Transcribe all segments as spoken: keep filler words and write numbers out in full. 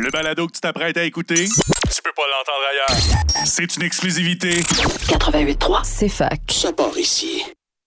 Le balado que tu t'apprêtes à écouter, tu peux pas l'entendre ailleurs. C'est une exclusivité. quatre-vingt-huit trois, c'est fac. Ça part ici.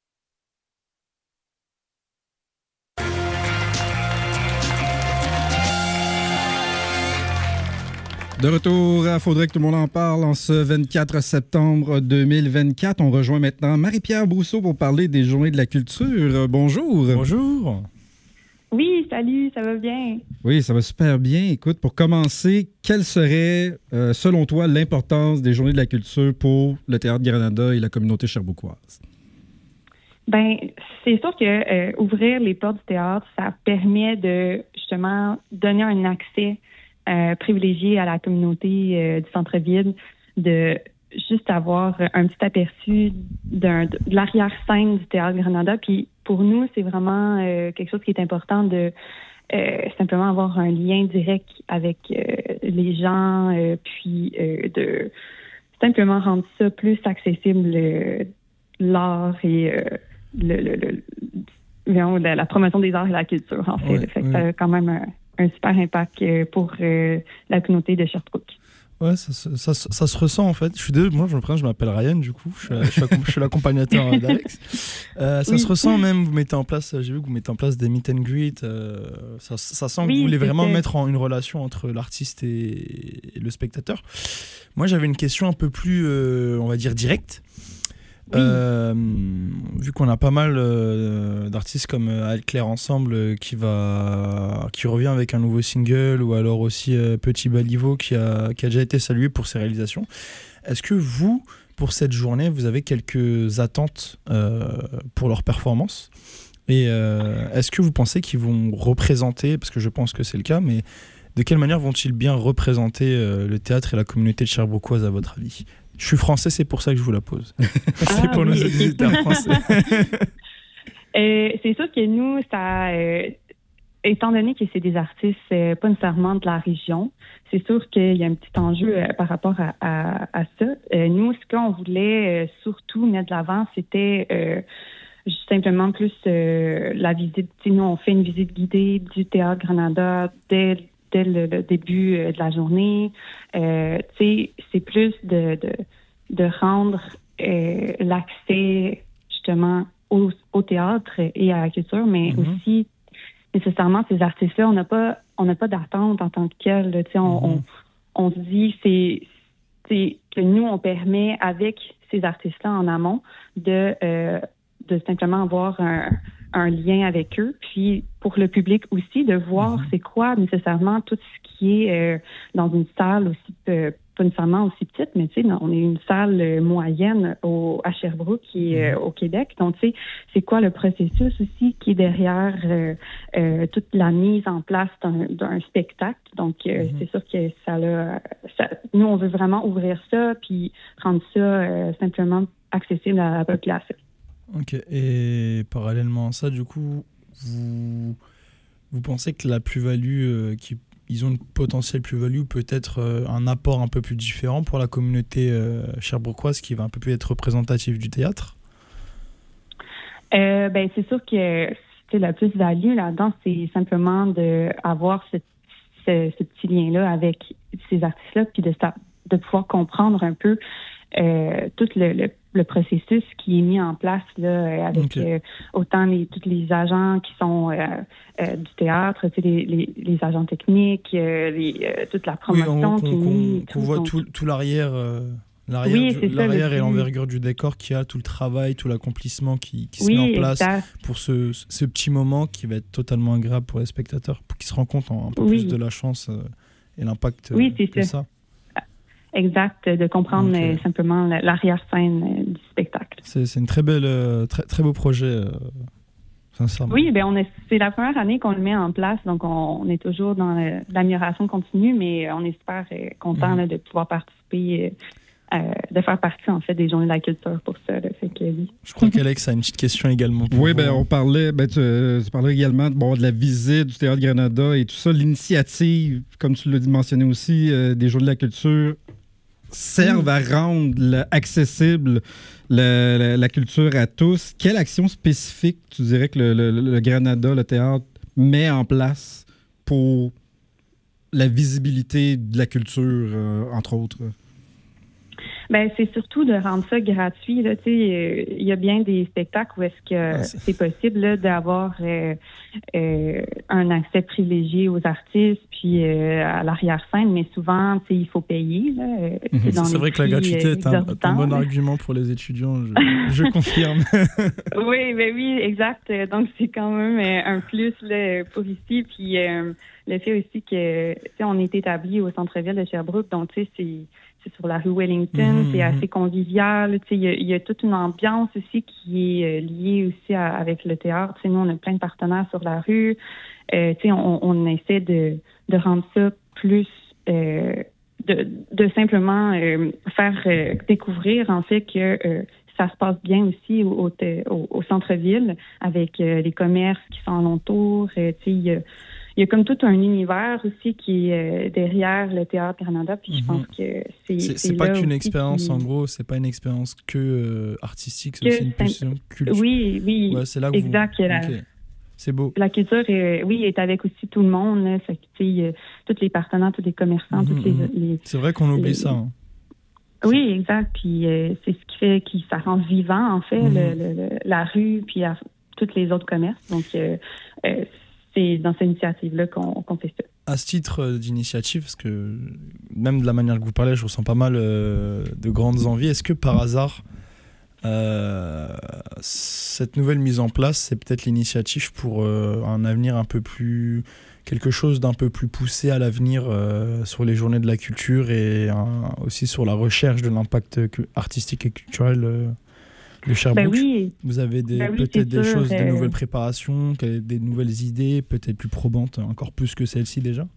De retour à Faudrait que tout le monde en parle en ce vingt-quatre septembre deux mille vingt-quatre. On rejoint maintenant Marie-Pierre Brousseau pour parler des Journées de la culture. Bonjour. Bonjour. Oui, salut, ça va bien? Oui, ça va super bien. Écoute, pour commencer, quelle serait, euh, selon toi, l'importance des Journées de la culture pour le Théâtre Granada et la communauté sherbrookoise? Ben, c'est sûr que euh, ouvrir les portes du théâtre, ça permet de, justement, donner un accès euh, privilégié à la communauté euh, du centre-ville, de juste avoir un petit aperçu d'un, de l'arrière-scène du Théâtre Granada. Puis pour nous, c'est vraiment euh, quelque chose qui est important de euh, simplement avoir un lien direct avec euh, les gens, euh, puis euh, de simplement rendre ça plus accessible, euh, l'art et euh, le, le, le, le, la, la promotion des arts et la culture, en fait. Ouais, fait que ouais. ça a quand même un, un super impact euh, pour euh, la communauté de Sherbrooke. Ouais, ça, ça, ça, ça se ressent en fait. Je suis désolé, moi je me présente, je m'appelle Ryan du coup, je suis, je suis, je suis l'accompagnateur d'Alex. Euh, ça Oui. se ressent même, vous mettez en place, j'ai vu que vous mettez en place des meet and greet, euh, ça, ça sent que Oui, vous voulez c'est vraiment fait. mettre en une relation entre l'artiste et, et le spectateur. Moi j'avais une question un peu plus, euh, on va dire, directe. Oui. Euh, vu qu'on a pas mal euh, d'artistes comme euh, Claire Ensemble euh, qui va qui revient avec un nouveau single, ou alors aussi euh, Petit Baliveau qui a, qui a déjà été salué pour ses réalisations. Est-ce que vous, pour cette journée, vous avez quelques attentes euh, pour leur performance? Et euh, est-ce que vous pensez qu'ils vont représenter, parce que je pense que c'est le cas, mais de quelle manière vont-ils bien représenter euh, le théâtre et la communauté de Sherbrookoise à votre avis? Je suis français, c'est pour ça que je vous la pose. C'est Ah, pour oui. nos auditeurs français. Euh, c'est sûr que nous, ça, euh, étant donné que c'est des artistes euh, pas nécessairement de la région, c'est sûr qu'il y a un petit enjeu euh, par rapport à, à, à ça. Euh, nous, ce qu'on voulait euh, surtout mettre de l'avant, c'était euh, juste simplement plus euh, la visite. Tu sais, nous, on fait une visite guidée du Théâtre Granada dès dès le, le début euh, de la journée. Euh, tu sais, c'est plus de, de, de rendre euh, l'accès justement au, au théâtre et à la culture, mais Mhm. aussi nécessairement ces artistes-là, on n'a pas on n'a pas d'attente en tant que tel. Tu sais, on, Mhm. on, on se dit c'est c'est que nous on permet avec ces artistes-là en amont de euh, de simplement avoir un un lien avec eux, puis pour le public aussi, de voir Mhm. c'est quoi nécessairement tout ce qui est euh, dans une salle aussi, euh, pas nécessairement aussi petite, mais tu sais, on est une salle euh, moyenne au, à Sherbrooke, qui est euh, au Québec. Donc, tu sais, c'est quoi le processus aussi qui est derrière euh, euh, toute la mise en place d'un, d'un spectacle. Donc, euh, Mhm. c'est sûr que ça, l'a, ça, nous, on veut vraiment ouvrir ça, puis rendre ça euh, simplement accessible à la population. Ok, et parallèlement à ça, du coup, vous, vous pensez que la plus-value, euh, qui, ils ont une potentielle plus-value, peut-être euh, un apport un peu plus différent pour la communauté euh, sherbrookoise qui va un peu plus être représentative du théâtre? Euh, ben, c'est sûr que c'est la plus-value là-dedans, c'est simplement d'avoir ce, ce, ce petit lien-là avec ces artistes-là, puis de, sa- de pouvoir comprendre un peu euh, tout le, le, le processus qui est mis en place là, euh, avec Ok. euh, autant les, tous les agents qui sont euh, euh, du théâtre, tu sais, les, les, les agents techniques, euh, les, euh, toute la Oui, promotion en gros, qui est qu'on, mise. et qu'on, qu'on tout. voit Donc, tout, tout l'arrière, euh, l'arrière, Oui, du- c'est ça, l'arrière le et but. l'envergure du décor qu'il y a, tout le travail, tout l'accomplissement qui, qui se oui, met en place exact. pour ce, ce petit moment qui va être totalement agréable pour les spectateurs, pour qu'ils se rendent compte en- un peu Oui. plus de la chance euh, et l'impact euh, Oui, c'est que ça. ça. Exact, de comprendre Ok. euh, simplement la- l'arrière-scène euh, du spectacle. C'est, c'est une très belle, euh, très, très beau projet, euh, sincèrement. Oui, ben on est, c'est la première année qu'on le met en place, donc on, on est toujours dans le- l'amélioration continue, mais on est super euh, content Mhm. là, de pouvoir participer, euh, euh, de faire partie en fait des Journées de la culture pour ça. Là, fait que, oui. Je crois qu'Alex a une petite question également. Pour Oui, vous. ben on parlait, ben, tu, euh, tu parlais également bon, de la visite du Théâtre Granada et tout ça, l'initiative, comme tu l'as dit, mentionné aussi, euh, des Journées de la culture servent à rendre le- accessible le- le- la culture à tous. Quelle action spécifique, tu dirais, que le, le- le Granada, le théâtre, met en place pour la visibilité de la culture, euh, entre autres? Ben, c'est surtout de rendre ça gratuit. Là, tu sais, il y a bien des spectacles où est-ce que Ah, c'est... c'est- c'est possible là, d'avoir euh, euh, un accès privilégié aux artistes, puis euh, à l'arrière-scène, mais souvent, tu sais, il faut payer. Là, euh, Mhm. c'est dans C'est les vrai que la prix, gratuité euh, est un, est un exorbitants, bon là. argument pour les étudiants, je, je confirme. Oui, ben oui, exact. Euh, Donc, c'est quand même euh, un plus là, pour ici. Puis, euh, le fait aussi que, tu sais, on est établi au centre-ville de Sherbrooke, donc, tu sais, c'est, c'est sur la rue Wellington, Mhm, c'est mhm. assez convivial. Tu sais, il y a, il y a toute une ambiance aussi qui est euh, liée aussi à- avec le théâtre. Tu sais, nous, on a plein de partenaires sur la rue. Euh, tu sais, on, on essaie de, de rendre ça plus... euh, de, de simplement euh, faire euh, découvrir, en fait, que... euh, ça se passe bien aussi au, au, au- au centre-ville avec euh, les commerces qui sont alentour. Euh, tu sais, il y a, il y a comme tout un univers aussi qui est euh, derrière le Théâtre Granada. Puis je Mhm. pense que c'est C'est, c'est c'est pas là qu'une aussi expérience, qui- en gros, c'est pas une expérience que euh, artistique, c'est Que aussi une c'est- pulsion culture. Oui, oui, Ouais, c'est là que exact. vous... La, Ok. C'est beau. la culture, est, oui, est avec aussi tout le monde. Là. Fait que, tu sais, il y a tous les partenaires, tous les commerçants, Mhm, toutes les, mhm. les- C'est vrai qu'on oublie les- ça. hein. Oui, exact. Puis euh, c'est ce qui fait que ça rend vivant, en fait, Mhm. le, le- le- la rue, puis à, tous les autres commerces. Donc, euh, euh, c'est dans cette initiative-là qu'on qu'on fait ça. À ce titre euh, d'initiative, parce que même de la manière que vous parlez, je ressens pas mal euh, de grandes envies. Est-ce que par hasard, euh, cette nouvelle mise en place, c'est peut-être l'initiative pour euh, un avenir un peu plus... quelque chose d'un peu plus poussé à l'avenir euh, sur les journées de la culture et un- aussi sur la recherche de l'impact cu- artistique et culturel euh, de Sherbrooke? Ben oui, Vous avez des, Ben oui, peut-être c'est des sûr, choses, des euh, nouvelles préparations, que- des nouvelles idées, peut-être plus probantes, encore plus que celle-ci déjà?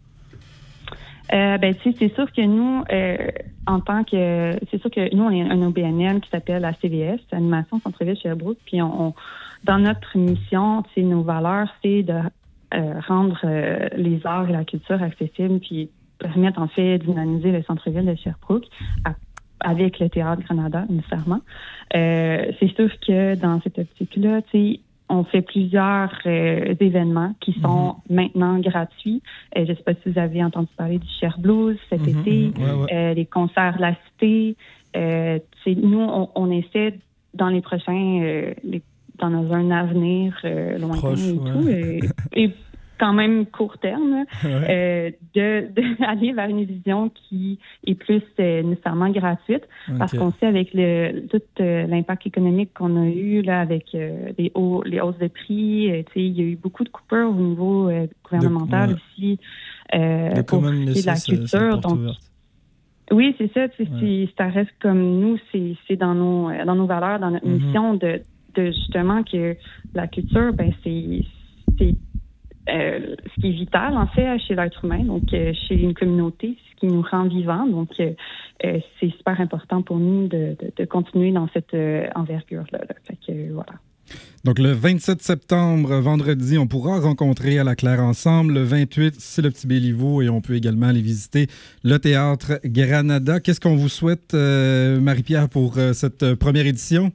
Euh, ben, tu sais, c'est sûr que nous, euh, en tant que, c'est sûr que nous, on est un O B N L qui s'appelle la C V S, Animation Centre-Ville Sherbrooke, puis on, on- dans notre mission, tu sais, nos valeurs, c'est de euh, rendre euh, les arts et la culture accessibles, puis permettre en fait de dynamiser le centre-ville de Sherbrooke à- avec le Théâtre Granada, nécessairement. Euh, c'est sûr que dans cette optique-là, tu sais, on fait plusieurs euh, événements qui sont mm-hmm. maintenant gratuits. Euh, je ne sais pas si vous avez entendu parler du Cher Blues cet Mm-hmm, été, mm-hmm, ouais, ouais. Euh, les concerts de la Cité. Euh, nous, on, on essaie dans les prochains, euh, les, dans un avenir euh, lointain Proche, et ouais. tout, et, et quand même court terme, Ouais. euh, de, de aller vers une vision qui est plus euh, nécessairement gratuite, Ok. parce qu'on sait avec le, tout euh, l'impact économique qu'on a eu là avec euh, les, hauts, les hausses de prix, euh, tu sais, il y a eu beaucoup de coupures au niveau euh, gouvernemental ouais. aussi euh, De quand pour même ce qui est de la laisser cette- cette culture. porte Donc, ouverte. oui, c'est ça. Tu sais, Ouais. c'est- ça reste comme nous, c'est, c'est dans nos dans nos valeurs, dans notre Mhm. mission de, de justement que la culture, ben c'est c'est euh, ce qui est vital en fait chez l'être humain, donc euh, chez une communauté, ce qui nous rend vivants. Donc euh, euh, c'est super important pour nous de, de, de continuer dans cette euh, envergure-là. Là. Fait que euh, voilà. Donc, le vingt-sept septembre, vendredi, on pourra rencontrer à la Claire ensemble. Le vingt-huit, c'est le Petit Béliveau et on peut également aller visiter le Théâtre Granada. Qu'est-ce qu'on vous souhaite, euh, Marie-Pierre, pour euh, cette euh, première édition?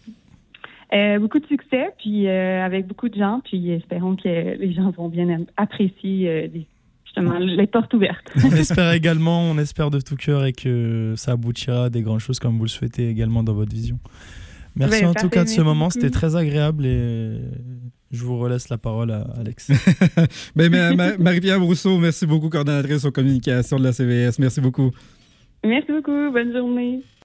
Euh, beaucoup de succès, puis euh, avec beaucoup de gens, puis espérons que les gens vont bien apprécier euh, les, justement les portes ouvertes. On espère également, on espère de tout cœur et que ça aboutira à des grandes choses comme vous le souhaitez également dans votre vision. Merci Ben, en parfait, tout cas de ce merci moment, beaucoup. c'était très agréable et je vous relaisse la parole à Alex. Ben, ma- ma- Marie-Pierre Brousseau, merci beaucoup, coordonnatrice aux communications de la C V S. Merci beaucoup. Merci beaucoup, bonne journée.